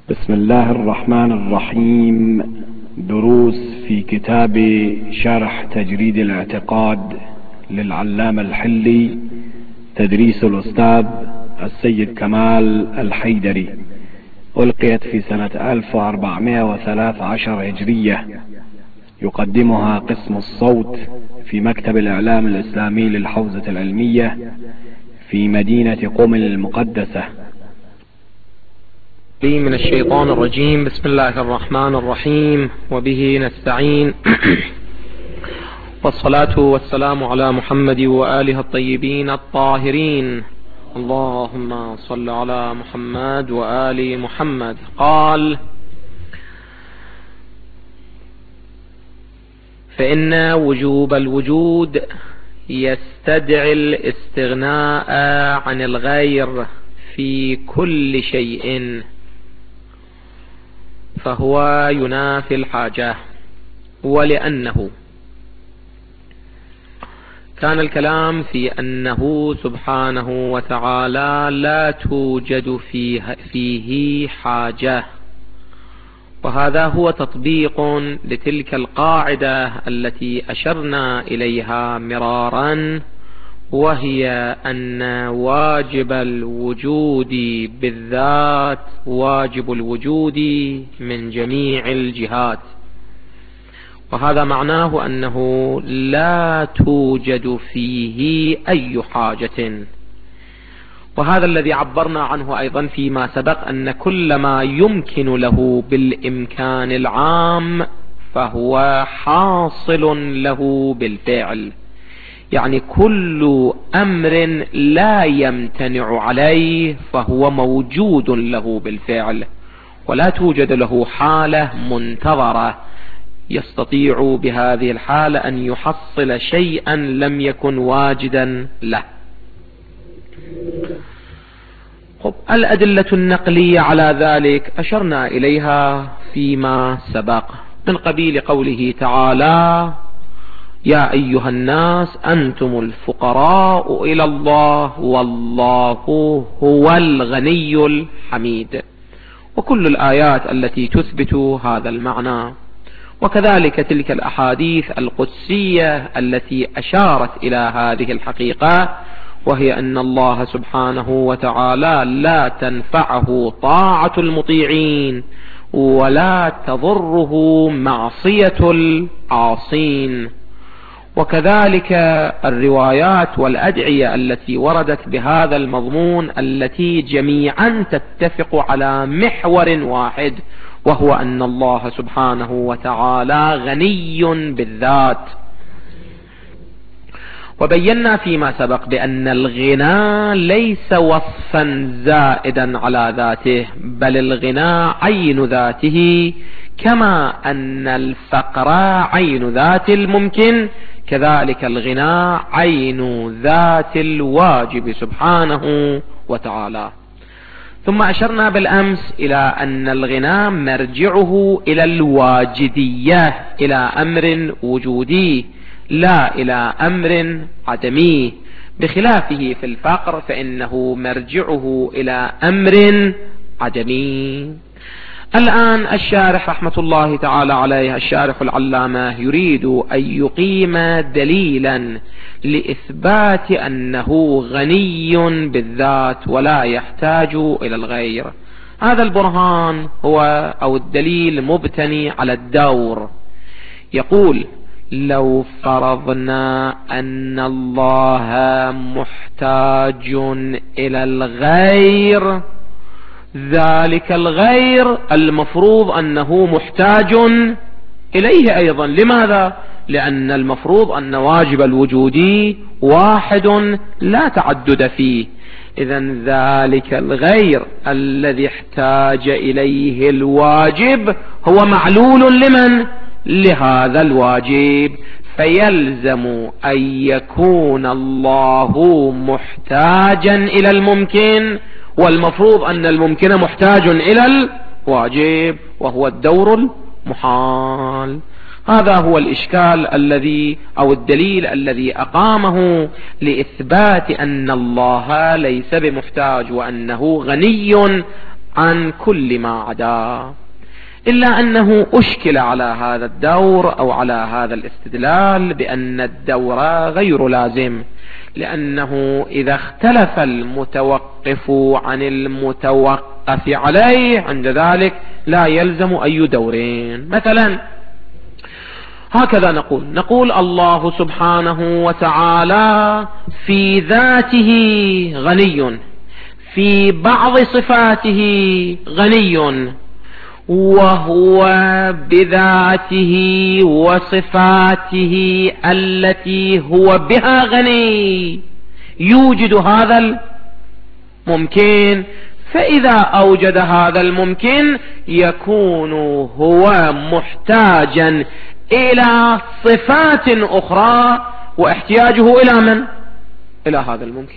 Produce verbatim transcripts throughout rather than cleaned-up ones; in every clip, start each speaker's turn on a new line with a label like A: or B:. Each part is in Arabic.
A: بسم الله الرحمن الرحيم. دروس في كتاب شرح تجريد الاعتقاد للعلامة الحلي، تدريس الأستاذ السيد كمال الحيدري، ألقيت في سنة ألف وأربعمائة وثلاثة عشر هجرية. يقدمها قسم الصوت في مكتب الإعلام الإسلامي للحوزة العلمية في مدينة قم المقدسة.
B: من الشيطان الرجيم. بسم الله الرحمن الرحيم، وبه نستعين. والصلاة والسلام على محمد وآله الطيبين الطاهرين. اللهم صل على محمد وآل محمد. قال: فإن وجوب الوجود يستدعي الاستغناء عن الغير في كل شيء، فهو ينافي الحاجة. ولأنه كان الكلام في أنه سبحانه وتعالى لا توجد فيه, فيه حاجة، وهذا هو تطبيق لتلك القاعدة التي أشرنا إليها مرارا، وهي أن واجب الوجود بالذات واجب الوجود من جميع الجهات، وهذا معناه أنه لا توجد فيه أي حاجة. وهذا الذي عبرنا عنه أيضا فيما سبق، أن كل ما يمكن له بالإمكان العام فهو حاصل له بالفعل، يعني كل أمر لا يمتنع عليه فهو موجود له بالفعل، ولا توجد له حالة منتظرة يستطيع بهذه الحالة أن يحصل شيئا لم يكن واجدا له. الأدلة النقلية على ذلك أشرنا إليها فيما سبق، من قبيل قوله تعالى: يا أيها الناس أنتم الفقراء إلى الله والله هو الغني الحميد، وكل الآيات التي تثبت هذا المعنى، وكذلك تلك الأحاديث القدسية التي أشارت إلى هذه الحقيقة، وهي أن الله سبحانه وتعالى لا تنفعه طاعة المطيعين ولا تضره معصية العاصين. وكذلك الروايات والأدعية التي وردت بهذا المضمون، التي جميعا تتفق على محور واحد، وهو أن الله سبحانه وتعالى غني بالذات. وبينا فيما سبق بأن الغنى ليس وصفا زائدا على ذاته، بل الغنى عين ذاته، كما أن الفقر عين ذات الممكن، كذلك الغنى عين ذات الواجب سبحانه وتعالى. ثم أشرنا بالأمس إلى أن الغنى مرجعه إلى الواجدية، إلى أمر وجودي لا إلى أمر عدمي، بخلافه في الفقر فإنه مرجعه إلى أمر عدمي. الآن الشارح رحمة الله تعالى عليه، الشارح العلامة، يريد أن يقيم دليلا لإثبات أنه غني بالذات ولا يحتاج إلى الغير. هذا البرهان هو أو الدليل مبتني على الدور. يقول: لو فرضنا أن الله محتاج إلى الغير، ذلك الغير المفروض أنه محتاج إليه أيضا. لماذا؟ لأن المفروض أن واجب الوجود واحد لا تعدد فيه، إذن ذلك الغير الذي احتاج إليه الواجب هو معلول لمن؟ لهذا الواجب، فيلزم أن يكون الله محتاجا إلى الممكن، والمفروض أن الممكن محتاج إلى الواجب، وهو الدور المحال. هذا هو الإشكال الذي أو الدليل الذي أقامه لإثبات أن الله ليس بمحتاج وأنه غني عن كل ما عداه، إلا أنه أشكل على هذا الدور أو على هذا الاستدلال بأن الدور غير لازم، لأنه إذا اختلف المتوقف عن المتوقف عليه عند ذلك لا يلزم أي دورين. مثلا هكذا نقول نقول الله سبحانه وتعالى في ذاته غني، في بعض صفاته غني، وهو بذاته وصفاته التي هو بها غني يوجد هذا الممكن، فإذا أوجد هذا الممكن يكون هو محتاجا إلى صفات أخرى، واحتياجه إلى من؟ إلى هذا الممكن.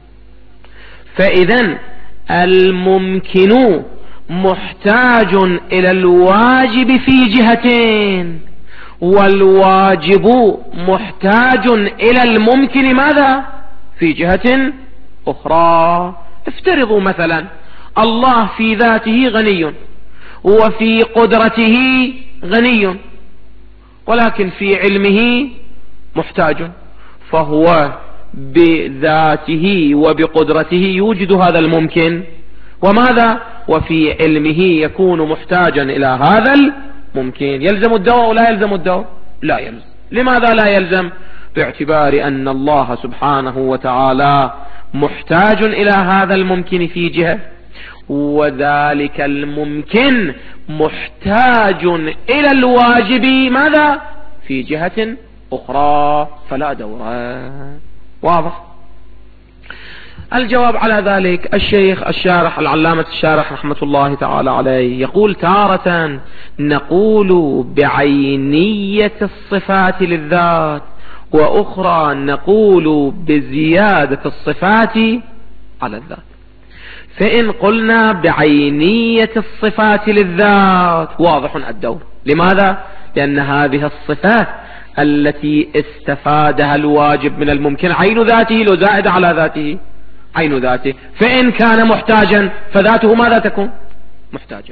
B: فإذا الممكن محتاج إلى الواجب في جهتين، والواجب محتاج إلى الممكن ماذا؟ في جهة أخرى. افترضوا مثلا الله في ذاته غني وفي قدرته غني، ولكن في علمه محتاج، فهو بذاته وبقدرته يوجد هذا الممكن، وماذا؟ وفي علمه يكون محتاجا إلى هذا الممكن. يلزم الدور أو لا يلزم الدور؟ لا يلزم. لماذا لا يلزم؟ باعتبار أن الله سبحانه وتعالى محتاج إلى هذا الممكن في جهة، وذلك الممكن محتاج إلى الواجب ماذا؟ في جهة أخرى، فلا دور. واضح؟ الجواب على ذلك الشيخ الشارح العلامة الشارح رحمة الله تعالى عليه يقول: تارة نقول بعينية الصفات للذات، وأخرى نقول بزيادة الصفات على الذات. فإن قلنا بعينية الصفات للذات واضح الدور. لماذا؟ لأن هذه الصفات التي استفادها الواجب من الممكن عين ذاته لو زائد على ذاته عين ذاته، فإن كان محتاجا فذاته ماذا تكون؟ محتاجة.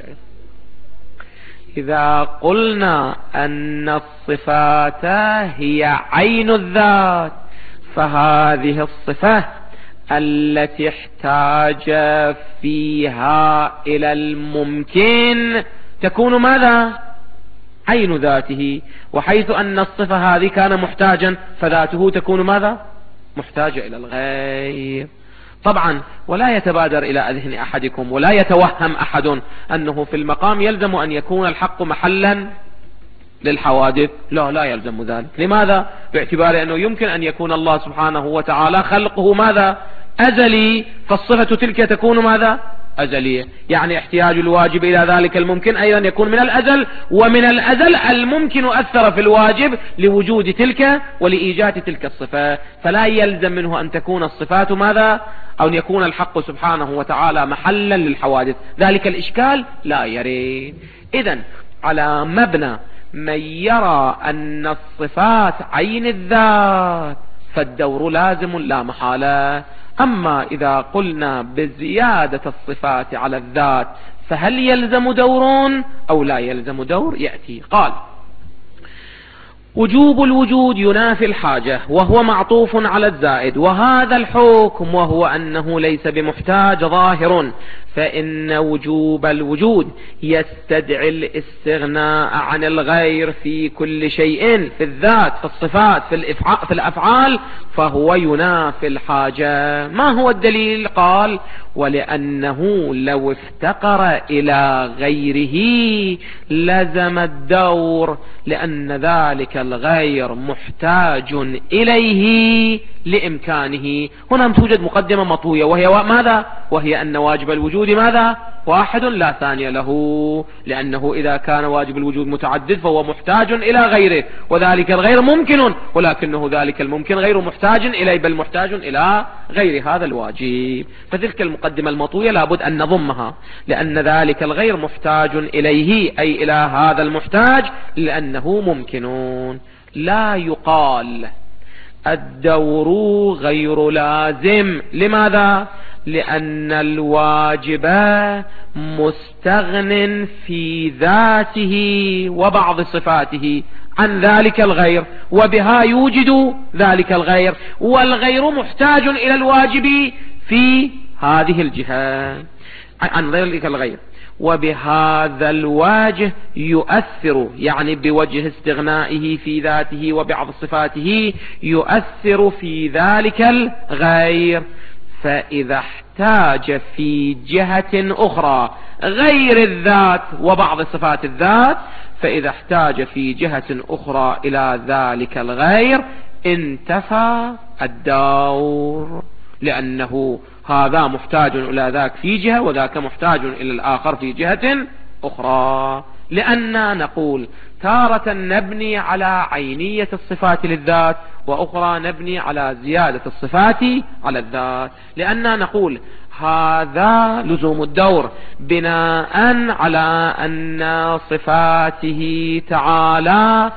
B: إذا قلنا أن الصفات هي عين الذات، فهذه الصفات التي احتاج فيها إلى الممكن تكون ماذا؟ عين ذاته. وحيث أن الصفة هذه كان محتاجا فذاته تكون ماذا؟ محتاجة إلى الغير. طبعا ولا يتبادر إلى أذهن أحدكم ولا يتوهم أحد أنه في المقام يلزم أن يكون الحق محلا للحوادث. لا لا يلزم ذلك. لماذا؟ باعتبار أنه يمكن أن يكون الله سبحانه وتعالى خلقه ماذا؟ أزلي، فالصفة تلك تكون ماذا؟ أزلية، يعني احتياج الواجب إلى ذلك الممكن أيضا يكون من الأزل، ومن الأزل الممكن أثر في الواجب لوجود تلك ولإيجاد تلك الصفة، فلا يلزم منه أن تكون الصفات ماذا؟ أو أن يكون الحق سبحانه وتعالى محلا للحوادث. ذلك الإشكال لا يريد. إذن على مبنى من يرى أن الصفات عين الذات فالدور لازم لا محالة. أما إذا قلنا بزيادة الصفات على الذات فهل يلزم دور أو لا يلزم دور؟ يأتي قال: وجوب الوجود ينافي الحاجة، وهو معطوف على الزائد، وهذا الحكم وهو أنه ليس بمحتاج ظاهر، فإن وجوب الوجود يستدعي الاستغناء عن الغير في كل شيء، في الذات، في الصفات، في الأفعال، فهو ينافي الحاجة. ما هو الدليل؟ قال: ولأنه لو افتقر إلى غيره لزم الدور، لأن ذلك الغير محتاج إليه لإمكانه. هنا توجد مقدمة مطوية، وهي ماذا؟ وهي أن واجب الوجود ماذا؟ واحد لا ثاني له، لأنه إذا كان واجب الوجود متعدد فهو محتاج إلى غيره، وذلك الغير ممكن، ولكنه ذلك الممكن غير محتاج إليه، بل محتاج إلى غير هذا الواجب. فتلك المقدمة المطوية لابد أن نضمها، لأن ذلك الغير محتاج إليه، أي إلى هذا المحتاج، لأنه ممكن. لا يقال الدور غير لازم. لماذا؟ لأن الواجب مستغن في ذاته وبعض صفاته عن ذلك الغير، وبها يوجد ذلك الغير، والغير محتاج إلى الواجب في هذه الجهة عن ذلك الغير، وبهذا الوجه يؤثر، يعني بوجه استغنائه في ذاته وبعض صفاته يؤثر في ذلك الغير. فإذا احتاج في جهة أخرى غير الذات وبعض صفات الذات، فإذا احتاج في جهة أخرى إلى ذلك الغير انتفى الدور، لأنه هذا محتاج إلى ذاك في جهة وذاك محتاج إلى الآخر في جهة أخرى. لأننا نقول تارة نبني على عينية الصفات للذات، وأخرى نبني على زيادة الصفات على الذات. لأننا نقول هذا لزوم الدور بناء على أن صفاته تعالى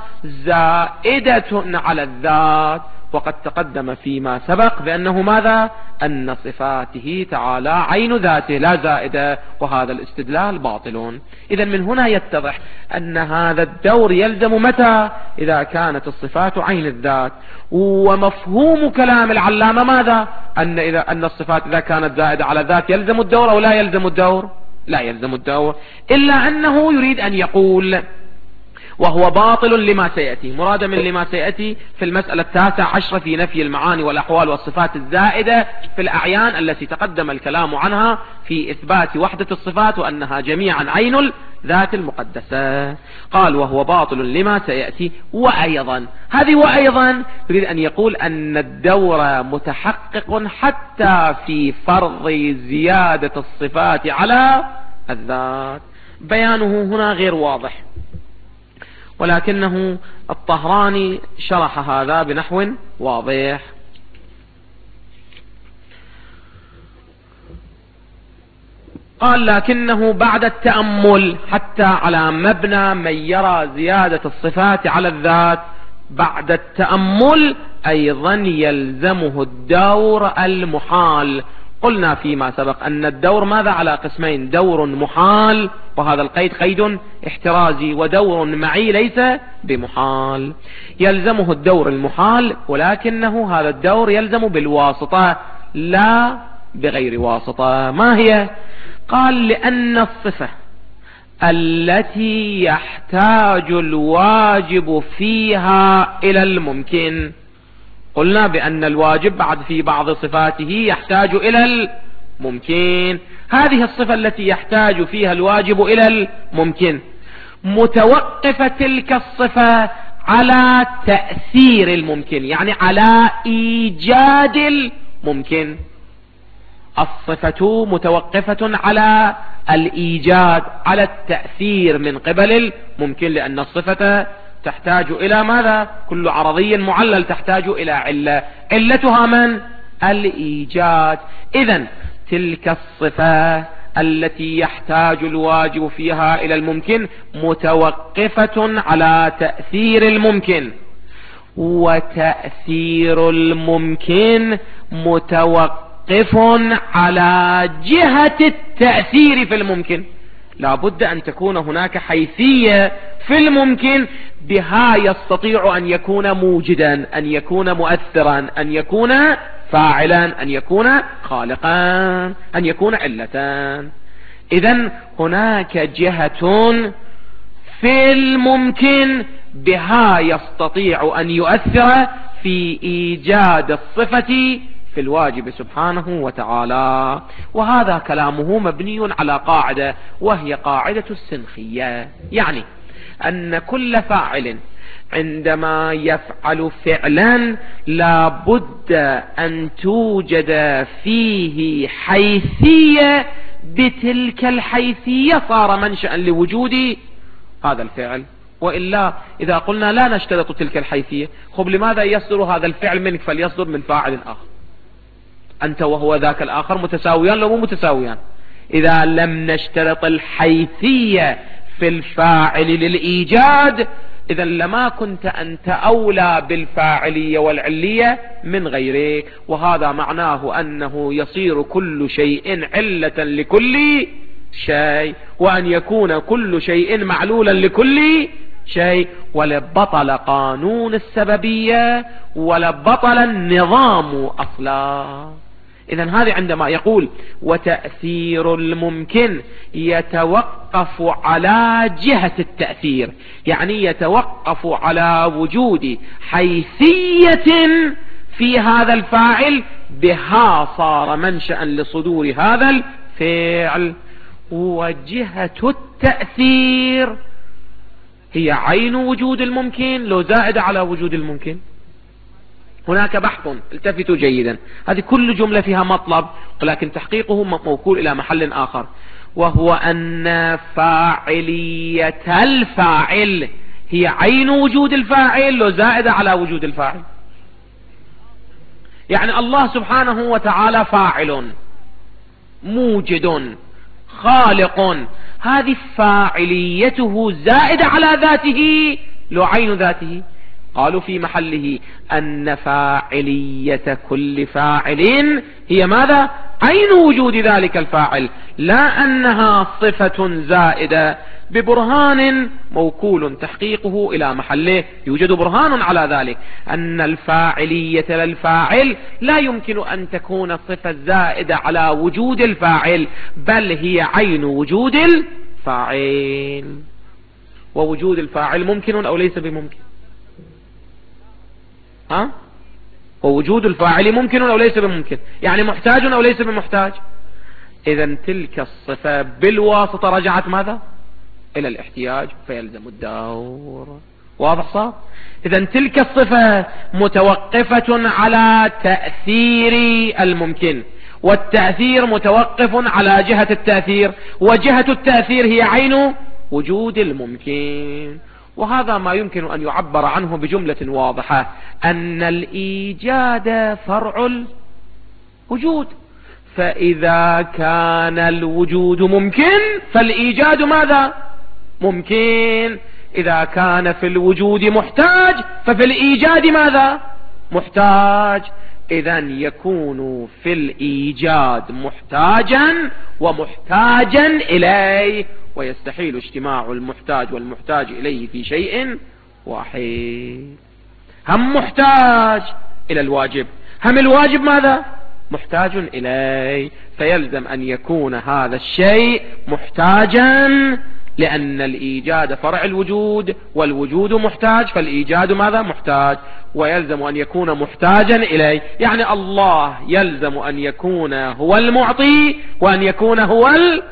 B: زائدة على الذات، وقد تقدم فيما سبق بأنه ماذا؟ أن صفاته تعالى عين ذاته لا زائدة، وهذا الاستدلال باطل. إذن من هنا يتضح أن هذا الدور يلزم متى؟ إذا كانت الصفات عين الذات. ومفهوم كلام العلامة ماذا؟ أن إذا أن الصفات إذا كانت زائدة على الذات يلزم الدور أو لا يلزم الدور؟ لا يلزم الدور، إلا أنه يريد أن يقول، وهو باطل لما سيأتي، مرادا من لما سيأتي في المسألة التاسعة عشرة في نفي المعاني والأحوال والصفات الزائدة في الأعيان التي تقدم الكلام عنها في إثبات وحدة الصفات وأنها جميعا عين الذات المقدسة. قال وهو باطل لما سيأتي. وأيضا هذه وأيضا يريد أن يقول أن الدور متحقق حتى في فرض زيادة الصفات على الذات. بيانه هنا غير واضح، ولكنه الطهراني شرح هذا بنحو واضح. قال لكنه بعد التأمل حتى على مبنى من يرى زيادة الصفات على الذات، بعد التأمل أيضا يلزمه الدور المحال. قلنا فيما سبق أن الدور ماذا؟ على قسمين: دور محال، وهذا القيد قيد احترازي، ودور معي ليس بمحال. يلزمه الدور المحال، ولكنه هذا الدور يلزم بالواسطة لا بغير واسطة. ما هي؟ قال لأن الصفة التي يحتاج الواجب فيها إلى الممكن، قلنا بأن الواجب بعد في بعض صفاته يحتاج إلى الممكن، هذه الصفة التي يحتاج فيها الواجب إلى الممكن متوقفة تلك الصفة على تأثير الممكن، يعني على إيجاد الممكن. الصفة متوقفة على الإيجاد، على التأثير من قبل الممكن، لأن الصفة تحتاج إلى ماذا؟ كل عرضي معلل تحتاج إلى علة، علتها من؟ الإيجاد. إذن تلك الصفة التي يحتاج الواجب فيها إلى الممكن متوقفة على تأثير الممكن، وتأثير الممكن متوقف على جهة التأثير في الممكن. لا بد أن تكون هناك حيثية في الممكن بها يستطيع أن يكون موجدا، أن يكون مؤثرا، أن يكون فاعلا، أن يكون خالقا، أن يكون علة. إذن هناك جهة في الممكن بها يستطيع أن يؤثر في إيجاد الصفة في الواجب سبحانه وتعالى. وهذا كلامه مبني على قاعدة، وهي قاعدة السنخية، يعني أن كل فاعل عندما يفعل فعلا لا بد أن توجد فيه حيثية، بتلك الحيثية صار منشأ لوجود هذا الفعل. وإلا إذا قلنا لا نشترط تلك الحيثية، خب لماذا يصدر هذا الفعل منك فليصدر من فاعل آخر؟ أنت وهو ذاك الآخر متساويان لو مو متساويان. إذا لم نشترط الحيثية في الفاعل للإيجاد، إذا لما كنت أنت أولى بالفاعلية والعلية من غيرك، وهذا معناه أنه يصير كل شيء علة لكل شيء، وأن يكون كل شيء معلولا لكل شيء، ولبطل قانون السببية ولبطل النظام أصلا. إذن هذه عندما يقول وتأثير الممكن يتوقف على جهة التأثير، يعني يتوقف على وجود حيثية في هذا الفاعل بها صار منشأ لصدور هذا الفعل. وجهة التأثير هي عين وجود الممكن لو زائدة على وجود الممكن. هناك بحث، التفتوا جيدا، هذه كل جملة فيها مطلب ولكن تحقيقه موكول إلى محل آخر، وهو أن فاعلية الفاعل هي عين وجود الفاعل لو زائدة على وجود الفاعل. يعني الله سبحانه وتعالى فاعل موجد خالق، هذه فاعليته زائدة على ذاته لو عين ذاته. قالوا في محله أن فاعلية كل فاعل هي ماذا؟ عين وجود ذلك الفاعل، لا أنها صفة زائدة، ببرهان موكول تحقيقه إلى محله. يوجد برهان على ذلك، أن الفاعلية للفاعل لا يمكن أن تكون صفة زائدة على وجود الفاعل، بل هي عين وجود الفاعل. ووجود الفاعل ممكن أو ليس بممكن؟ ها؟ ووجود الفاعل ممكن أو ليس بممكن؟ يعني محتاج أو ليس بمحتاج؟ إذن تلك الصفة بالواسطة رجعت ماذا؟ إلى الاحتياج، فيلزم الدور. واضح صار؟ إذن تلك الصفة متوقفة على تأثير الممكن، والتأثير متوقف على جهة التأثير، وجهة التأثير هي عين وجود الممكن. وهذا ما يمكن أن يعبر عنه بجملة واضحة، أن الإيجاد فرع الوجود، فإذا كان الوجود ممكن فالإيجاد ماذا؟ ممكن. إذا كان في الوجود محتاج ففي الإيجاد ماذا؟ محتاج. إذن يكون في الإيجاد محتاجا ومحتاجا إليه، ويستحيل اجتماع المحتاج والمحتاج إليه في شيء واحد. هم محتاج إلى الواجب، هم الواجب ماذا؟ محتاج إليه، فيلزم أن يكون هذا الشيء محتاجا، لأن الإيجاد فرع الوجود، والوجود محتاج، فالإيجاد ماذا؟ محتاج، ويلزم أن يكون محتاجا إليه. يعني الله يلزم أن يكون هو المعطي وأن يكون هو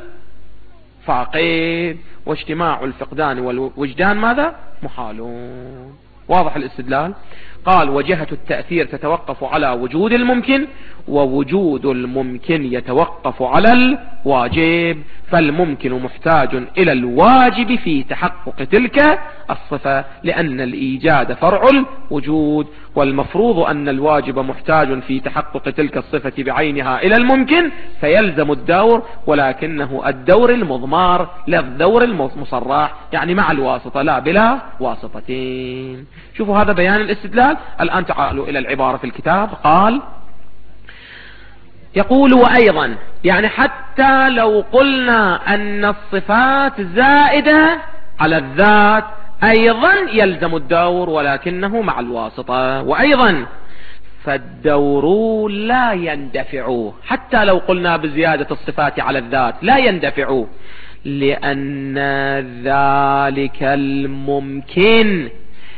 B: الفاقد، واجتماع الفقدان والوجدان ماذا؟ محالون. واضح الاستدلال؟ قال وجهة التأثير تتوقف على وجود الممكن، ووجود الممكن يتوقف على الواجب، فالممكن محتاج إلى الواجب في تحقق تلك الصفة، لأن الإيجاد فرع الوجود، والمفروض أن الواجب محتاج في تحقق تلك الصفة بعينها إلى الممكن، فيلزم الدور، ولكنه الدور المضمار لا الدور المصرح، يعني مع الواسطة لا بلا واسطتين. شوفوا هذا بيان الاستدلال. الآن تعالوا إلى العبارة في الكتاب. قال يقول وأيضا، يعني حتى لو قلنا أن الصفات زائدة على الذات أيضا يلزم الدور، ولكنه مع الواسطة. وأيضا فالدور لا يندفع، حتى لو قلنا بزيادة الصفات على الذات لا يندفع، لأن ذلك الممكن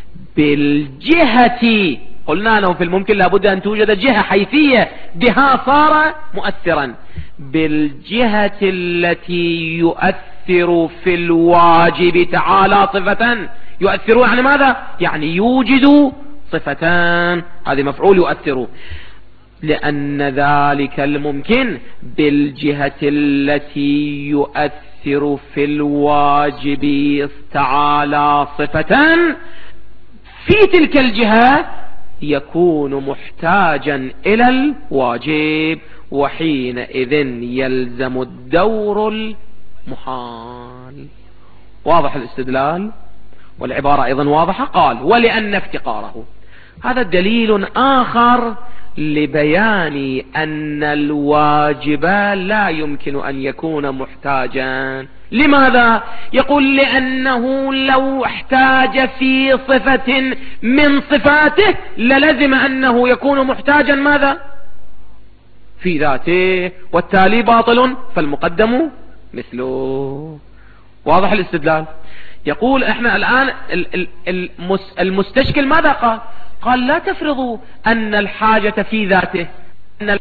B: بالجهة، قلنا أنه في الممكن لابد أن توجد جهة حيثية بها صار مؤثرا، بالجهة التي يؤثر في الواجب تعالى صفة. يؤثر يعني ماذا؟ يعني يوجد صفتان، هذه مفعول يؤثر. لأن ذلك الممكن بالجهة التي يؤثر في الواجب تعالى صفة، في تلك الجهة يكون محتاجا إلى الواجب، وحينئذ يلزم الدور المحال. واضح الاستدلال؟ والعبارة أيضا واضحة. قال ولأن افتقاره، هذا دليل آخر لبيان أن الواجب لا يمكن أن يكون محتاجا. لماذا؟ يقول لأنه لو احتاج في صفة من صفاته للزم أنه يكون محتاجا ماذا؟ في ذاته، والتالي باطل فالمقدم مثله. واضح الاستدلال؟ يقول احنا الآن المستشكل ماذا قال؟ قال لا تفرضوا أن الحاجة في ذاته، أن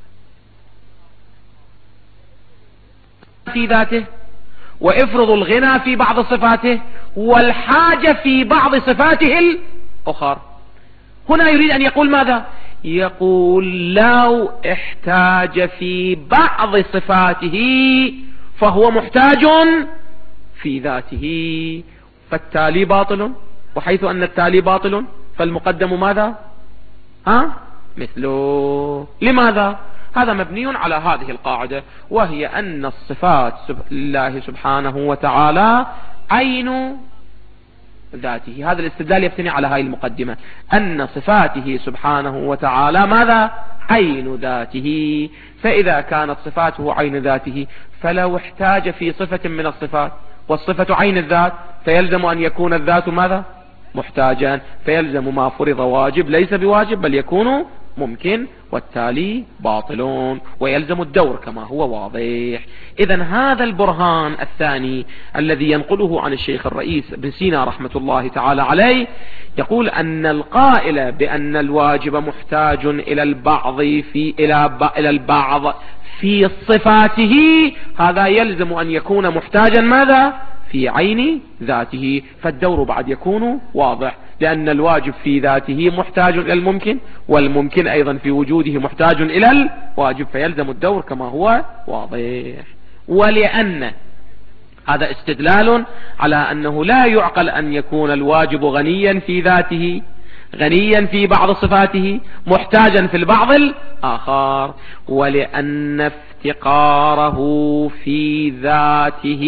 B: في ذاته، وافرضوا الغنى في بعض صفاته والحاجة في بعض صفاته الأخرى. هنا يريد أن يقول ماذا؟ يقول لو احتاج في بعض صفاته فهو محتاج في ذاته، فالتالي باطل، وحيث أن التالي باطل فالمقدم ماذا؟ ها؟ مثله. لماذا؟ هذا مبني على هذه القاعدة، وهي أن الصفات لله سبحانه وتعالى عين ذاته. هذا الاستدلال يبتني على هذه المقدمة، أن صفاته سبحانه وتعالى ماذا؟ عين ذاته. فإذا كانت صفاته عين ذاته فلو احتاج في صفة من الصفات والصفة عين الذات فيلزم أن يكون الذات ماذا؟ محتاجا، فيلزم ما فرض واجب ليس بواجب بل يكون ممكن، والتالي باطلون، ويلزم الدور كما هو واضح. إذن هذا البرهان الثاني الذي ينقله عن الشيخ الرئيس ابن سينا رحمة الله تعالى عليه، يقول أن القائل بأن الواجب محتاج إلى البعض في إلى إلى البعض في صفاته، هذا يلزم أن يكون محتاجا ماذا؟ في عين ذاته، فالدور بعد يكون واضح، لأن الواجب في ذاته محتاج إلى الممكن، والممكن أيضا في وجوده محتاج إلى الواجب، فيلزم الدور كما هو واضح. ولأن هذا استدلال على أنه لا يعقل أن يكون الواجب غنيا في ذاته، غنيا في بعض صفاته، محتاجا في البعض الآخر. ولأن افتقاره في ذاته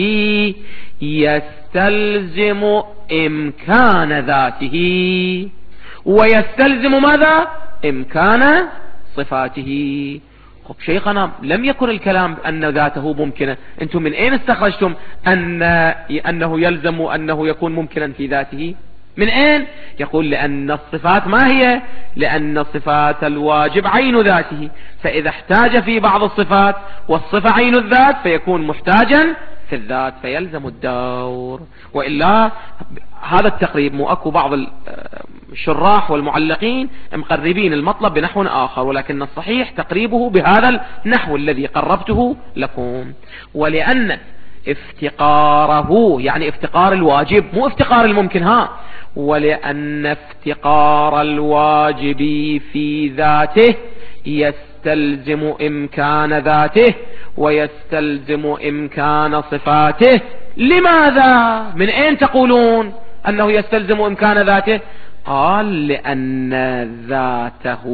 B: يستلزم إمكان ذاته، ويستلزم ماذا؟ إمكان صفاته. خب شيخنا لم يكن الكلام أن ذاته ممكنة، أنتم من أين استخرجتم أن أنه يلزم أنه يكون ممكنا في ذاته؟ من أين؟ يقول لأن الصفات ما هي؟ لأن صفات الواجب عين ذاته، فإذا احتاج في بعض الصفات والصفة عين الذات فيكون محتاجا في الذات، فيلزم الدور. وإلا هذا التقريب مو أكو بعض الشراح والمعلقين مقربين المطلب بنحو آخر، ولكن الصحيح تقريبه بهذا النحو الذي قربته لكم. ولأن افتقاره يعني افتقار الواجب مو افتقار الممكن، ها، ولأن افتقار الواجب في ذاته يستلزم إمكان ذاته ويستلزم إمكان صفاته. لماذا؟ من أين تقولون أنه يستلزم إمكان ذاته؟ قال لأن ذاته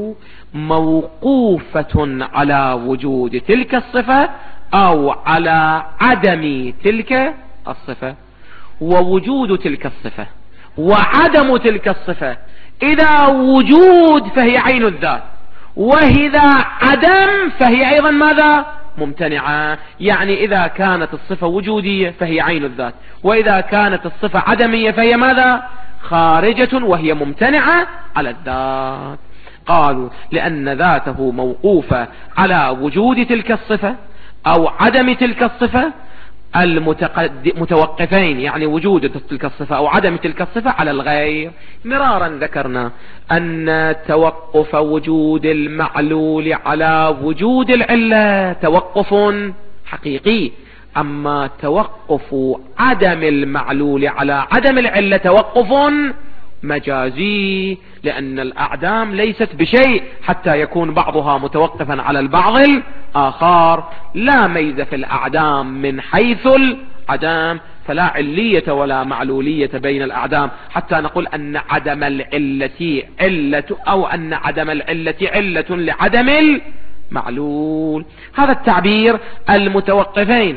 B: موقوفة على وجود تلك الصفة أو على عدم تلك الصفة، ووجود تلك الصفة وعدم تلك الصفة إذا وجود فهي عين الذات، وإذا عدم فهي أيضا ماذا؟ ممتنعة. يعني إذا كانت الصفة وجودية فهي عين الذات، وإذا كانت الصفة عدمية فهي ماذا؟ خارجة وهي ممتنعة على الذات. قالوا لأن ذاته موقوفة على وجود تلك الصفة أو عدم تلك الصفة المتوقفين، يعني وجود تلك الصفة أو عدم تلك الصفة على الغير. مرارا ذكرنا أن توقف وجود المعلول على وجود العلة توقف حقيقي، أما توقف عدم المعلول على عدم العلة توقف مجازي، لأن الأعدام ليست بشيء حتى يكون بعضها متوقفا على البعض الآخر. لا ميز في الأعدام من حيث العدم، فلا علية ولا معلولية بين الأعدام حتى نقول أن عدم العلة علة، أو أن عدم العلة علة لعدم المعلول. هذا التعبير المتوقفين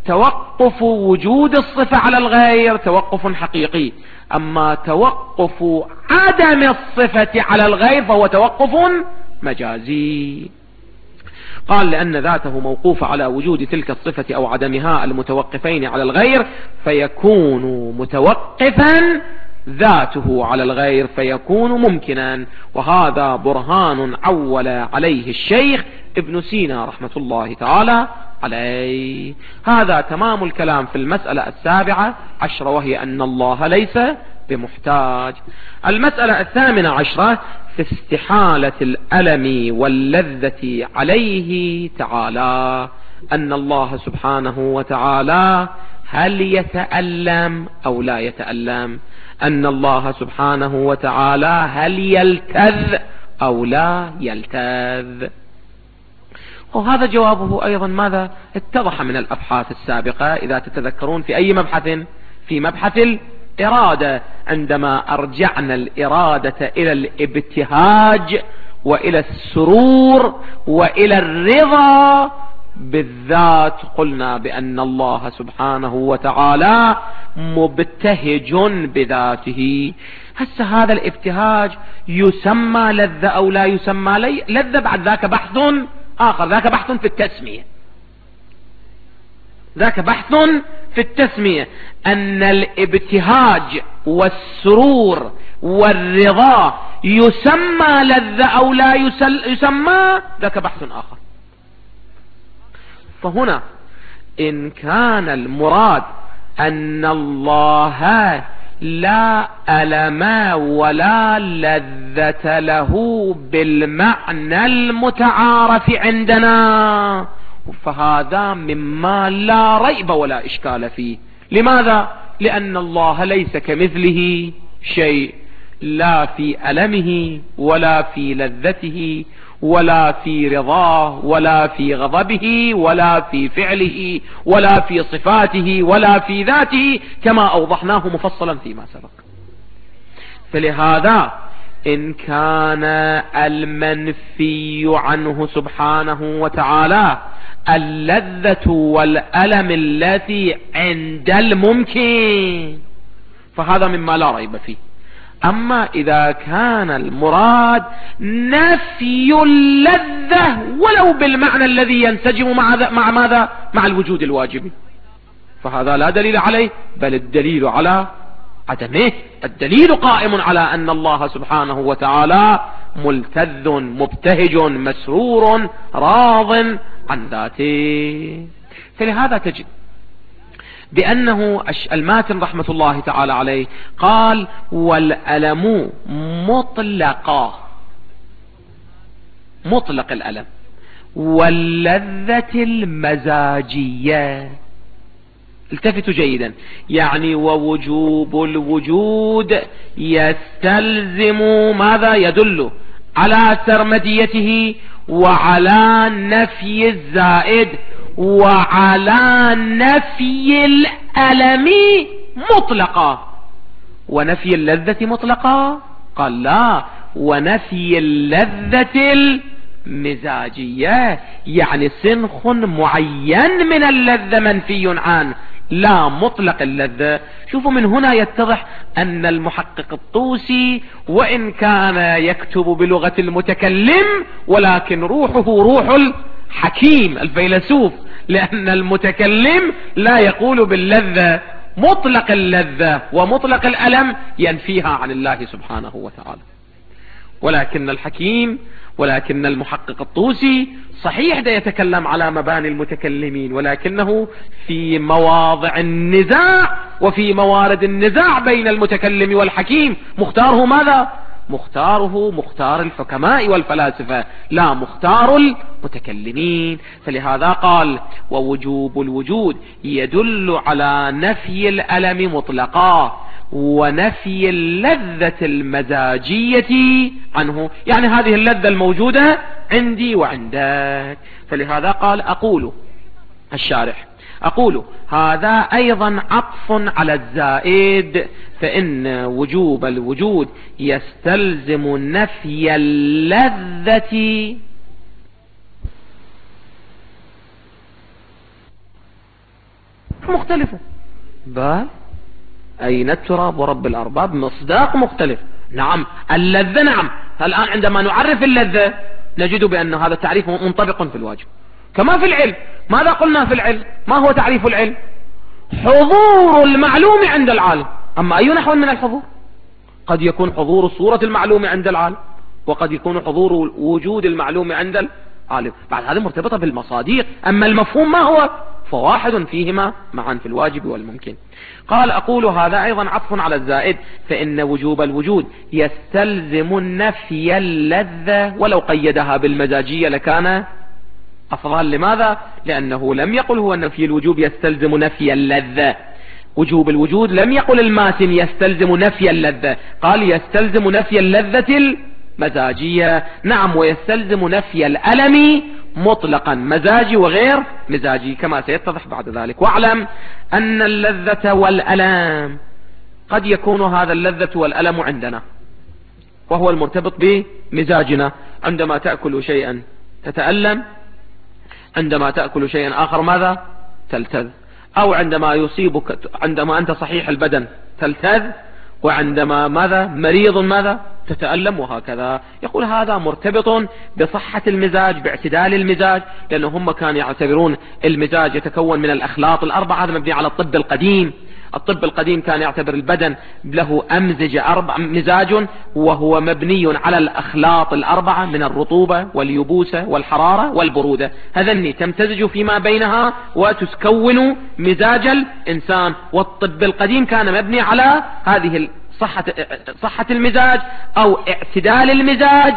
B: توقف وجود الصفة على الغير توقف حقيقي، أما توقف عدم الصفة على الغير فهو توقف مجازي. قال لأن ذاته موقوفة على وجود تلك الصفة أو عدمها المتوقفين على الغير فيكون متوقفا ذاته على الغير فيكون ممكنا. وهذا برهان عول عليه الشيخ ابن سينا رحمة الله تعالى عليه. هذا تمام الكلام في المسألة السابعة عشرة، وهي أن الله ليس بمحتاج. المسألة الثامنة عشرة في استحالة الألم واللذة عليه تعالى، أن الله سبحانه وتعالى هل يتألم أو لا يتألم، أن الله سبحانه وتعالى هل يلتذ أو لا يلتذ. وهذا جوابه أيضا ماذا اتضح من الأبحاث السابقة. إذا تتذكرون في أي مبحث، في مبحث الإرادة، عندما أرجعنا الإرادة إلى الابتهاج وإلى السرور وإلى الرضا بالذات، قلنا بأن الله سبحانه وتعالى مبتهج بذاته. هسه هذا الابتهاج يسمى لذة أو لا يسمى لذة؟ بعد ذاك بحث آخر، ذاك بحث في التسمية، ذاك بحث في التسمية. أن الابتهاج والسرور والرضا يسمى لذة أو لا يسمى، ذاك بحث آخر. فهنا إن كان المراد أن الله لا ألم ولا لذة له بالمعنى المتعارف عندنا، فهذا مما لا ريب ولا إشكال فيه. لماذا؟ لأن الله ليس كمثله شيء، لا في ألمه ولا في لذته ولا في رضاه ولا في غضبه ولا في فعله ولا في صفاته ولا في ذاته، كما أوضحناه مفصلا فيما سبق. فلهذا إن كان المنفي عنه سبحانه وتعالى اللذة والألم التي عند الممكن فهذا مما لا ريب فيه. أما إذا كان المراد نفي اللذة ولو بالمعنى الذي ينسجم مع, مع ماذا؟ مع الوجود الواجب، فهذا لا دليل عليه، بل الدليل على عدمه. الدليل قائم على أن الله سبحانه وتعالى ملتذ مبتهج مسرور راض عن ذاته. فلهذا تجد بأنه الماتن رحمة الله تعالى عليه قال والألم مطلقا، مطلق الألم، واللذة المزاجية. التفتوا جيدا، يعني ووجوب الوجود يستلزم ماذا؟ يدل على سرمديته وعلى نفي الزائد وعلى نفي الألم مطلقا. ونفي اللذة مطلقا؟ قال لا، ونفي اللذة المزاجية، يعني سنخ معين من اللذة منفي عنه، لا مطلق اللذة. شوفوا من هنا يتضح أن المحقق الطوسي وإن كان يكتب بلغة المتكلم ولكن روحه روح الحكيم الفيلسوف، لأن المتكلم لا يقول باللذة، مطلق اللذة ومطلق الألم ينفيها عن الله سبحانه وتعالى. ولكن الحكيم ولكن المحقق الطوسي صحيح ده يتكلم على مباني المتكلمين، ولكنه في مواضع النزاع وفي موارد النزاع بين المتكلم والحكيم مختاره ماذا؟ مختاره مختار الحكماء والفلاسفة، لا مختار المتكلمين. فلهذا قال ووجوب الوجود يدل على نفي الألم مطلقا ونفي اللذة المزاجية عنه، يعني هذه اللذة الموجودة عندي وعندك. فلهذا قال أقول الشارح أقول هذا أيضا عطف على الزائد، فإن وجوب الوجود يستلزم نفي اللذة مختلف. بل أين التراب ورب الأرباب مصداق مختلف. نعم اللذة، نعم الآن عندما نعرف اللذة نجد بأن هذا التعريف منطبق في الواجب كما في العلم. ماذا قلنا في العلم؟ ما هو تعريف العلم؟ حضور المعلوم عند العالم. أما أي نحو من الحضور؟ قد يكون حضور الصورة المعلومة عند العالم، وقد يكون حضور وجود المعلوم عند العالم. بعد هذه مرتبطة بالمصاديق. أما المفهوم ما هو؟ فواحد فيهما معا في الواجب والممكن. قال أقول هذا أيضا عطف على الزائد، فإن وجوب الوجود يستلزم نفي اللذة، ولو قيدها بالمزاجية لكان أفضل. لماذا؟ لأنه لم يقل هو نفي الوجوب يستلزم نفي اللذة. وجوب الوجود لم يقل الماتن يستلزم نفي اللذة، قال يستلزم نفي اللذة المزاجية. نعم، ويستلزم نفي الألم مطلقا مزاجي وغير مزاجي كما سيتضح بعد ذلك. واعلم أن اللذة والألم قد يكون هذا اللذة والألم عندنا وهو المرتبط بمزاجنا. عندما تأكل شيئا تتألم، عندما تأكل شيئا آخر ماذا؟ تلتذ. أو عندما يصيبك، عندما أنت صحيح البدن تلتذ، وعندما ماذا؟ مريض ماذا؟ تتألم، وهكذا. يقول هذا مرتبط بصحة المزاج، باعتدال المزاج، لأنه هم كانوا يعتبرون المزاج يتكون من الأخلاط الأربعة. هذا مبني على الطب القديم. الطب القديم كان يعتبر البدن له أمزجة أربع مزاج، وهو مبني على الأخلاط الأربعة من الرطوبة واليبوسة والحرارة والبرودة. هذني تمتزج فيما بينها وتكون مزاج الإنسان. والطب القديم كان مبني على هذه صحة, صحة المزاج أو اعتدال المزاج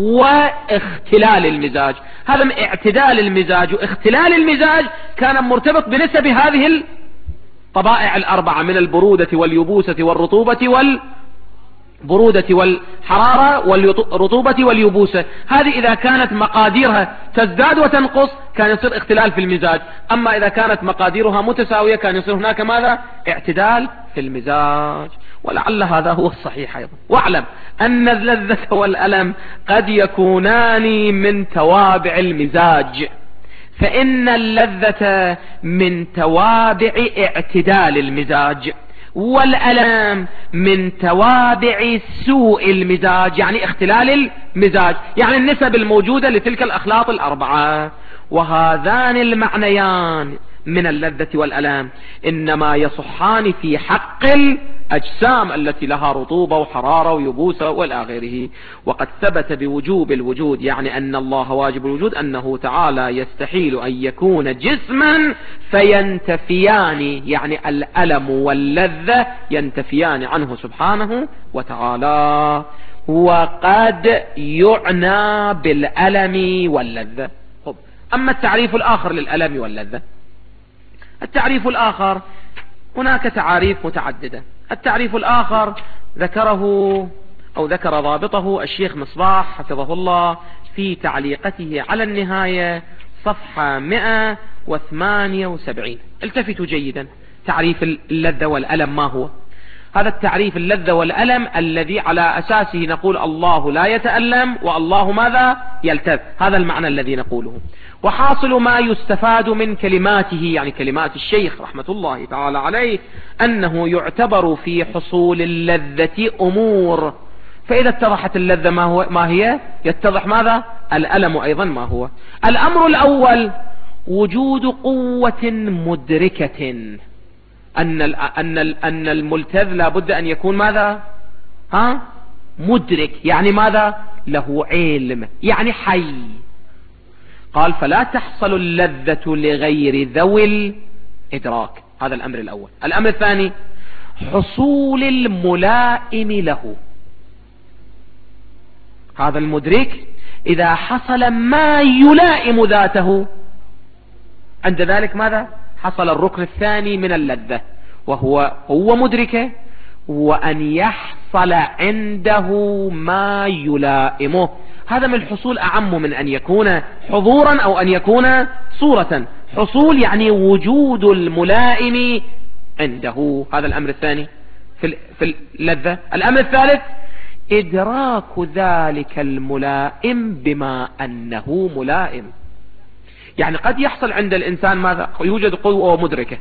B: واختلال المزاج. هذا اعتدال المزاج واختلال المزاج كان مرتبط بنسب هذه الطبائع الأربعة من البرودة واليبوسة والرطوبة والبرودة والحرارة والرطوبة واليبوسة. هذه إذا كانت مقاديرها تزداد وتنقص كان يصير اختلال في المزاج. أما إذا كانت مقاديرها متساوية كان يصير هناك ماذا؟ اعتدال في المزاج. ولعل هذا هو الصحيح أيضا. واعلم أن اللذة والألم قد يكونان من توابع المزاج، فإن اللذة من توابع اعتدال المزاج، والألم من توابع سوء المزاج، يعني اختلال المزاج، يعني النسب الموجودة لتلك الأخلاط الأربعة. وهذان المعنيان من اللذة والألم إنما يصحان في حق الأجسام التي لها رطوبة وحرارة ويبوسة والى غيره. وقد ثبت بوجوب الوجود، يعني أن الله واجب الوجود، أنه تعالى يستحيل أن يكون جسما فينتفيان، يعني الألم واللذة ينتفيان عنه سبحانه وتعالى. وقد يعنى بالألم واللذة. أما التعريف الآخر للألم واللذة، التعريف الآخر هناك تعاريف متعددة. التعريف الآخر ذكره أو ذكر ضابطه الشيخ مصباح حفظه الله في تعليقته على النهاية صفحة مئة وثمانية وسبعين. التفتوا جيدا. تعريف اللذة والألم ما هو؟ هذا التعريف اللذة والألم الذي على أساسه نقول الله لا يتألم والله ماذا؟ يلتذ. هذا المعنى الذي نقوله. وحاصل ما يستفاد من كلماته، يعني كلمات الشيخ رحمة الله تعالى عليه، أنه يعتبر في حصول اللذة أمور. فإذا اتضحت اللذة ما, هو ما هي؟ يتضح ماذا؟ الألم أيضا ما هو. الأمر الأول وجود قوة مدركة، أن أن أن الملتذ لابد أن يكون ماذا؟ ها؟ مدرك، يعني ماذا؟ له علم، يعني حي. قال فلا تحصل اللذة لغير ذوي الإدراك. هذا الأمر الأول. الأمر الثاني حصول الملائم له. هذا المدرك إذا حصل ما يلائم ذاته عند ذلك ماذا؟ حصل الركن الثاني من اللذة، وهو هو مدركه وأن يحصل عنده ما يلائمه. هذا من الحصول أعم من أن يكون حضورا أو أن يكون صورة. حصول يعني وجود الملائم عنده. هذا الأمر الثاني في في اللذة. الأمر الثالث إدراك ذلك الملائم بما أنه ملائم. يعني قد يحصل عند الإنسان ماذا؟ يوجد قوة مدركة،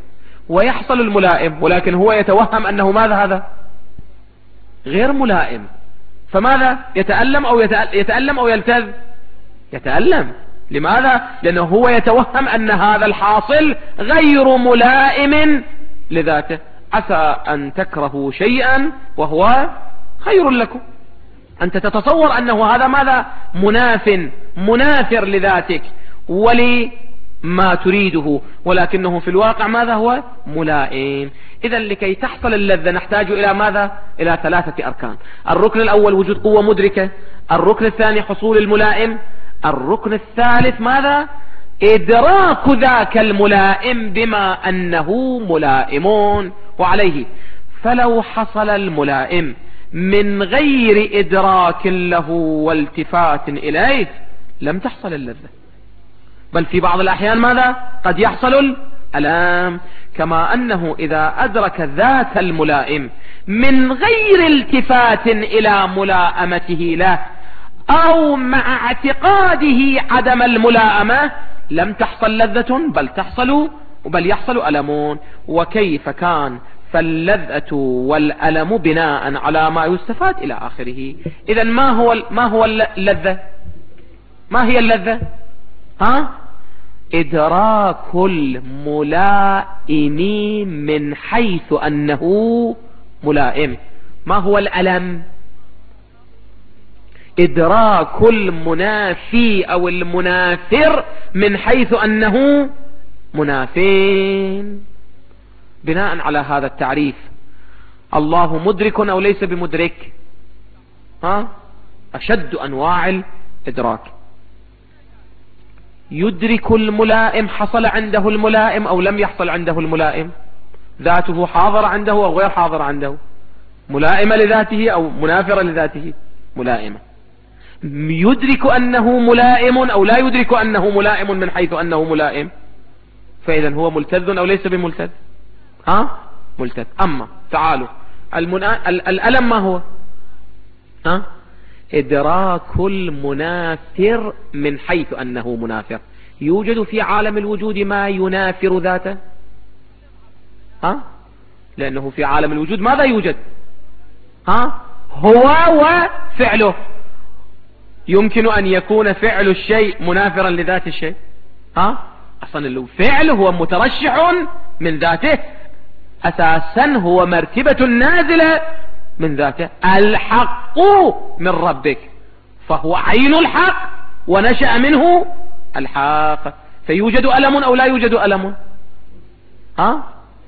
B: ويحصل الملائم، ولكن هو يتوهم أنه ماذا هذا غير ملائم، فماذا يتألم أو يتألم أو يلتذ؟ يتألم. لماذا؟ لأنه هو يتوهم أن هذا الحاصل غير ملائم لذاته. عسى أن تكرهوا شيئا وهو خير لكم. أنت تتصور أنه هذا ماذا مناف منافر لذاتك ولما تريده، ولكنه في الواقع ماذا هو ملائم. إذا لكي تحصل اللذة نحتاج إلى ماذا؟ إلى ثلاثة أركان. الركن الأول وجود قوة مدركة، الركن الثاني حصول الملائم، الركن الثالث ماذا؟ إدراك ذاك الملائم بما أنه ملائمون. وعليه فلو حصل الملائم من غير إدراك له والتفات إليه لم تحصل اللذة، بل في بعض الأحيان ماذا؟ قد يحصل الألم. كما أنه إذا أدرك ذات الملائم من غير التفات إلى ملائمته له أو مع اعتقاده عدم الملائمة لم تحصل لذة، بل تحصل بل يحصل ألم. وكيف كان؟ فاللذة والألم بناء على ما يستفاد إلى آخره. إذا ما هو ما هو اللذة؟ ما هي اللذة؟ ها؟ إدراك الملائم من حيث أنه ملائم. ما هو الألم؟ إدراك المنافي أو المنافر من حيث أنه منافين. بناء على هذا التعريف الله مدرك أو ليس بمدرك؟ ها؟ أشد أنواع الإدراك. يدرك الملائم، حصل عنده الملائم أو لم يحصل عنده الملائم؟ ذاته حاضر عنده أو غير حاضر عنده؟ ملائمة لذاته أو منافرة لذاته؟ ملائمة. يدرك أنه ملائم أو لا يدرك أنه ملائم من حيث أنه ملائم؟ فإذا هو ملتذ أو ليس بملتذ؟ ها؟ ملتذ. أما تعالوا المنا... الألم ما هو؟ ها؟ إدراك المنافر من حيث أنه منافر. يوجد في عالم الوجود ما ينافر ذاته؟ ها؟ لأنه في عالم الوجود ماذا يوجد؟ ها؟ هو وفعله. يمكن أن يكون فعل الشيء منافرا لذات الشيء؟ ها؟ أصلا الفعل هو مترشح من ذاته، أساسا هو مرتبة نازلة من ذاته. الحق من ربك، فهو عين الحق ونشأ منه الحق. فيوجد ألم أو لا يوجد ألم؟ ها؟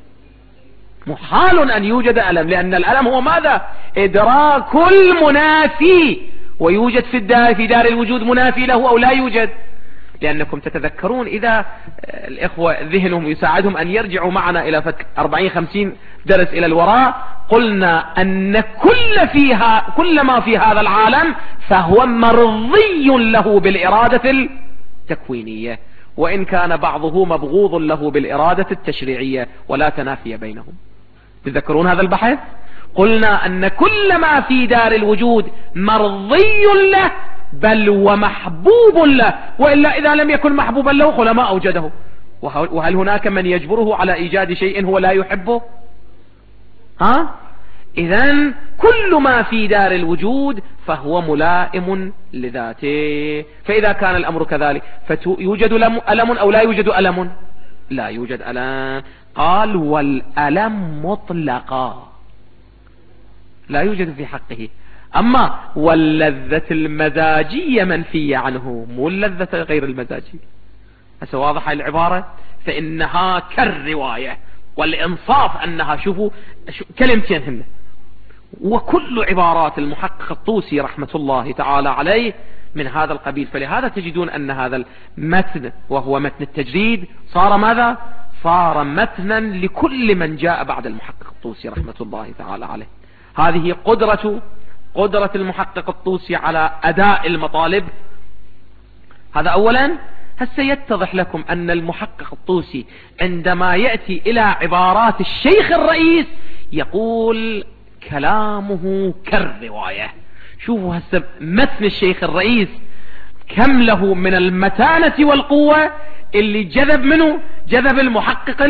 B: محال أن يوجد ألم، لأن الألم هو ماذا؟ إدراك المنافي. ويوجد في الدار في دار الوجود منافي له أو لا يوجد؟ لأنكم تتذكرون إذا الإخوة ذهنهم يساعدهم أن يرجعوا معنا إلى أربعين خمسين درس إلى الوراء، قلنا أن كل فيها كل ما في هذا العالم فهو مرضي له بالإرادة التكوينية، وإن كان بعضه مبغوض له بالإرادة التشريعية، ولا تنافي بينهم. تذكرون هذا البحث؟ قلنا أن كل ما في دار الوجود مرضي له بل ومحبوب له، وإلا إذا لم يكن محبوبا له قل ما أوجده. وهل هناك من يجبره على إيجاد شيء هو لا يحبه؟ ها؟ إذن كل ما في دار الوجود فهو ملائم لذاته. فإذا كان الأمر كذلك فيوجد ألم أو لا يوجد ألم؟ لا يوجد ألم. قال والألم مطلقا لا يوجد في حقه. أما واللذة المزاجية منفية عنه، مو اللذة غير المزاجية. هسه واضحة العبارة؟ فإنها كالرواية، والإنصاف أنها شوفوا كلمتين هن. وكل عبارات المحقق الطوسي رحمة الله تعالى عليه من هذا القبيل. فلهذا تجدون أن هذا المتن وهو متن التجريد صار ماذا؟ صار متنا لكل من جاء بعد المحقق الطوسي رحمة الله تعالى عليه. هذه قدرة قدرة المحقق الطوسي على أداء المطالب. هذا أولا. هسه يتضح لكم أن المحقق الطوسي عندما يأتي إلى عبارات الشيخ الرئيس يقول كلامه كالرواية. شوفوا هسه متن الشيخ الرئيس كم له من المتانة والقوة اللي جذب منه جذب المحقق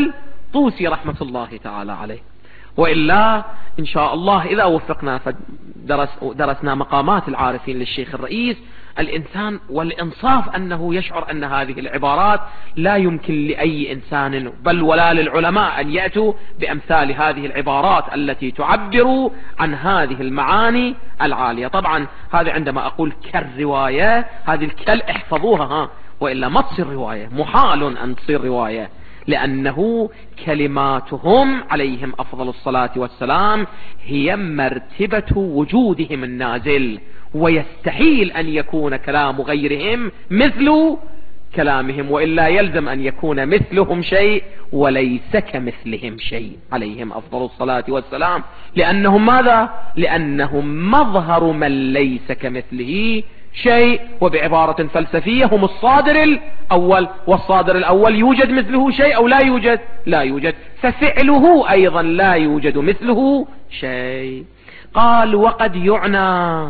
B: الطوسي رحمة الله تعالى عليه. وإلا إن شاء الله إذا وفقنا فدرس درسنا مقامات العارفين للشيخ الرئيس، الإنسان والإنصاف أنه يشعر أن هذه العبارات لا يمكن لأي إنسان بل ولا للعلماء أن يأتوا بأمثال هذه العبارات التي تعبر عن هذه المعاني العالية. طبعا هذا عندما أقول كالرواية، هذه الكل احفظوها ها، وإلا ما تصير رواية، محال أن تصير رواية، لأنه كلماتهم عليهم أفضل الصلاة والسلام هي مرتبة وجودهم النازل، ويستحيل أن يكون كلام غيرهم مثل كلامهم، وإلا يلزم أن يكون مثلهم شيء وليس كمثلهم شيء عليهم أفضل الصلاة والسلام، لأنهم ماذا؟ لأنهم مظهر من ليس كمثله شيء، وبعبارة فلسفية هم الصادر الأول، والصادر الأول يوجد مثله شيء أو لا يوجد؟ لا يوجد، ففعله أيضا لا يوجد مثله شيء. قال وقد يعنى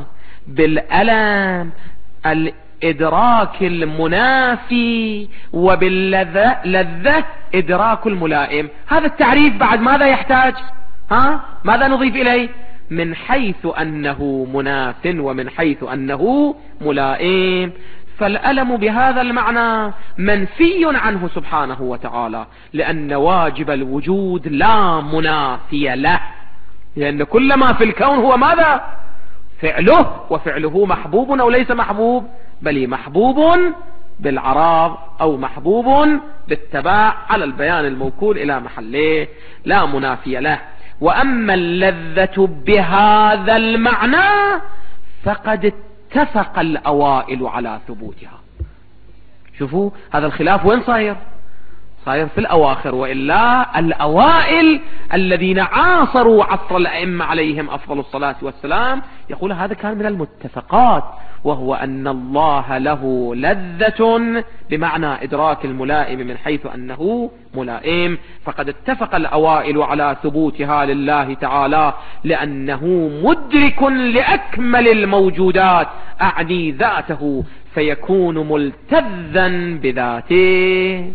B: بالألم الإدراك المنافي، وباللذة لذة إدراك الملائم. هذا التعريف بعد ماذا يحتاج؟ ها؟ ماذا نضيف إليه؟ من حيث أنه مناف ومن حيث أنه ملائم. فالألم بهذا المعنى منفي عنه سبحانه وتعالى، لأن واجب الوجود لا منافي له، لأن كل ما في الكون هو ماذا؟ فعله، وفعله محبوب أو ليس محبوب؟ بل محبوب بالعراض أو محبوب بالتباع على البيان الموكول إلى محله، لا منافي له. وأما اللذة بهذا المعنى فقد اتفق الأوائل على ثبوتها. شوفوا هذا الخلاف وين صاير؟ صاير في الأواخر، وإلا الأوائل الذين عاصروا عصر الأئمة عليهم أفضل الصلاة والسلام يقول هذا كان من المتفقات، وهو أن الله له لذة بمعنى إدراك الملائم من حيث أنه ملائم. فقد اتفق الأوائل على ثبوتها لله تعالى، لأنه مدرك لأكمل الموجودات أعني ذاته، فيكون ملتذا بذاته.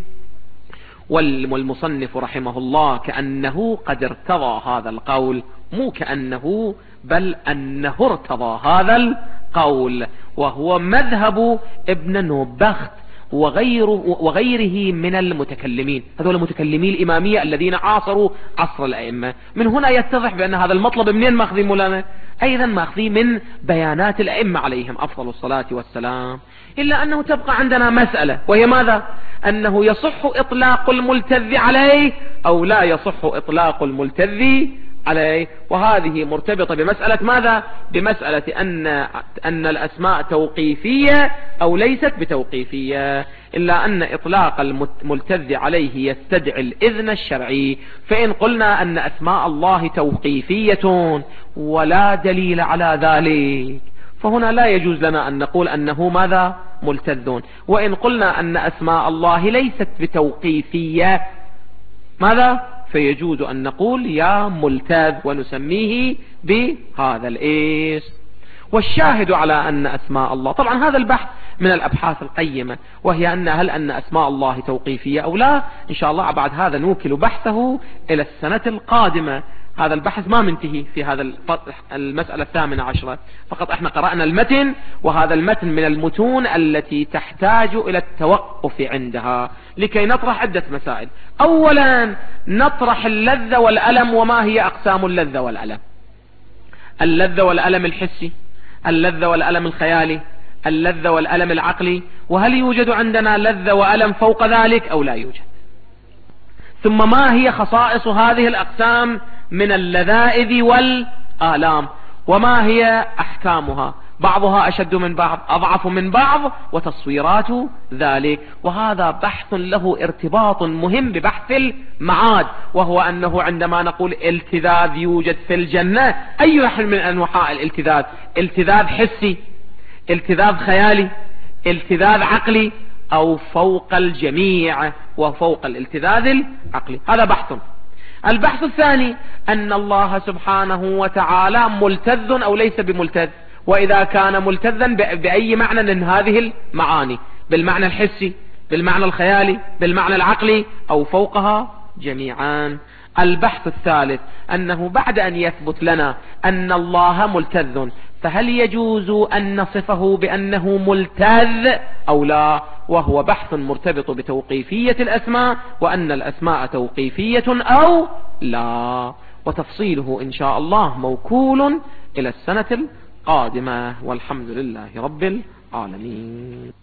B: والمصنف رحمه الله كأنه قد ارتضى هذا القول، مو كأنه بل أنه ارتضى هذا القول، وهو مذهب ابن نوبخت وغيره وغيره من المتكلمين، هذول المتكلمين الإمامية الذين عاصروا عصر الأئمة. من هنا يتضح بأن هذا المطلب منين ماخذي مولانا؟ أيضا ماخذي من بيانات الأئمة عليهم أفضل الصلاة والسلام. إلا أنه تبقى عندنا مسألة، وهي ماذا؟ أنه يصح إطلاق الملتذ عليه أو لا يصح إطلاق الملتذ عليه، وهذه مرتبطة بمسألة ماذا؟ بمسألة أن أن الأسماء توقيفية أو ليست بتوقيفية، إلا أن إطلاق الملتذ عليه يستدعي الإذن الشرعي. فإن قلنا أن أسماء الله توقيفية ولا دليل على ذلك فهنا لا يجوز لنا أن نقول أنه ماذا؟ ملتذون. وإن قلنا أن أسماء الله ليست بتوقيفية ماذا؟ فيجوز أن نقول يا ملتذ ونسميه بهذا الاسم. والشاهد على أن أسماء الله، طبعا هذا البحث من الأبحاث القيمة، وهي أن هل أن أسماء الله توقيفية أو لا. إن شاء الله بعد هذا نوكل بحثه إلى السنة القادمة. هذا البحث ما منتهي في هذا المسألة الثامنة عشرة، فقط احنا قرأنا المتن، وهذا المتن من المتون التي تحتاج إلى التوقف عندها لكي نطرح عدة مسائل. أولا نطرح اللذة والألم، وما هي أقسام اللذة والألم؟ اللذة والألم الحسي، اللذة والألم الخيالي، اللذة والألم العقلي، وهل يوجد عندنا لذة وألم فوق ذلك أو لا يوجد؟ ثم ما هي خصائص هذه الأقسام من اللذائذ والآلام، وما هي أحكامها؟ بعضها أشد من بعض، أضعف من بعض، وتصويرات ذلك. وهذا بحث له ارتباط مهم ببحث المعاد، وهو أنه عندما نقول التذاذ يوجد في الجنة، أي نوع من أنواع الالتذاذ؟ التذاذ حسي، التذاذ خيالي، التذاذ عقلي، أو فوق الجميع وفوق الالتذاذ العقلي؟ هذا بحث. البحث الثاني أن الله سبحانه وتعالى ملتذ أو ليس بملتذ، وإذا كان ملتذا بأي معنى من هذه المعاني؟ بالمعنى الحسي، بالمعنى الخيالي، بالمعنى العقلي، أو فوقها جميعا. البحث الثالث أنه بعد أن يثبت لنا أن الله ملتذ، فهل يجوز أن نصفه بأنه ملتذ أو لا؟ وهو بحث مرتبط بتوقيفية الأسماء، وأن الأسماء توقيفية أو لا، وتفصيله إن شاء الله موكول إلى السنة القادمة، والحمد لله رب العالمين.